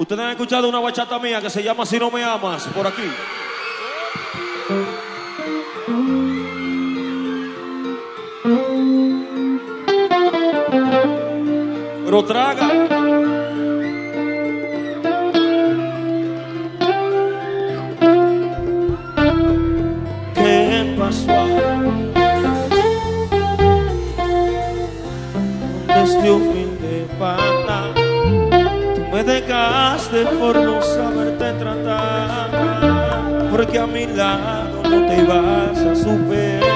Ustedes han escuchado una bachata mía que se llama Si no me amas, por aquí. Pero traga. ¿Qué pasó? Este humilde pata, tú me dejaste por no saberte tratar, porque a mi lado no te ibas a superar.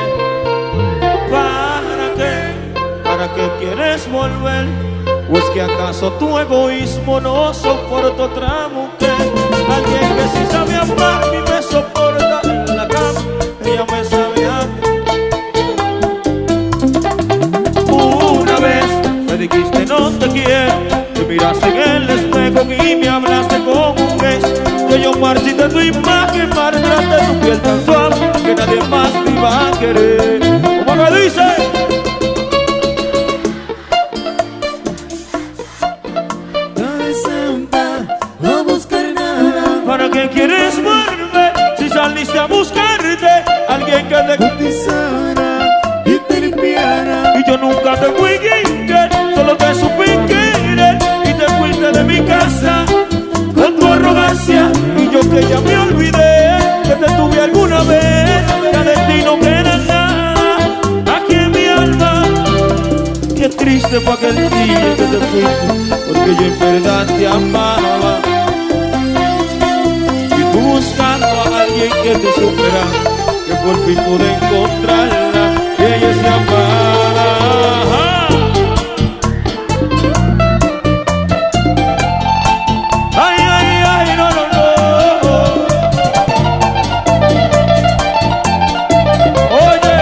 ¿Para qué quieres volver? ¿O es que acaso tu egoísmo no soporta otra mujer? Alguien que sí sabe amar y me soporta en la cama, ella me sabe amar. Una vez me dijiste no te quiero, te miraste en el espejo y me hablaste con un beso, que yo marchité tu imagen, marchaste tu piel tan suave que nadie más te iba a querer. ¿Cómo me dice? ¿Para qué quieres volver si saliste a buscarte alguien que te cotizara y te limpiara? Y yo nunca te fui querer, solo te supe querer y te fuiste de mi casa con tu arrogancia. Y yo que ya me olvidé que te tuve alguna vez, ya de ti no queda nada aquí en mi alma. Qué triste fue aquel día que te fuiste, porque yo en verdad te amaba. Buscando a alguien que te supera, que por fin pude encontrarla y ella se amaba. Ay, ay, ay, no, no, no. Oye,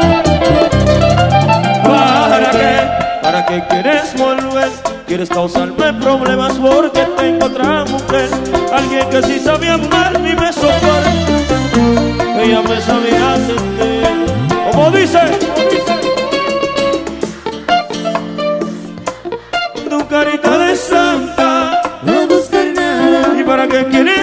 ¿para qué quieres volver? ¿Quieres causarme problemas porque tengo otra mujer? Alguien que sí sabe amar y me soporta, ella me sabía atender. Como dice, tu carita de santa, no buscar nada. ¿Y para qué quieres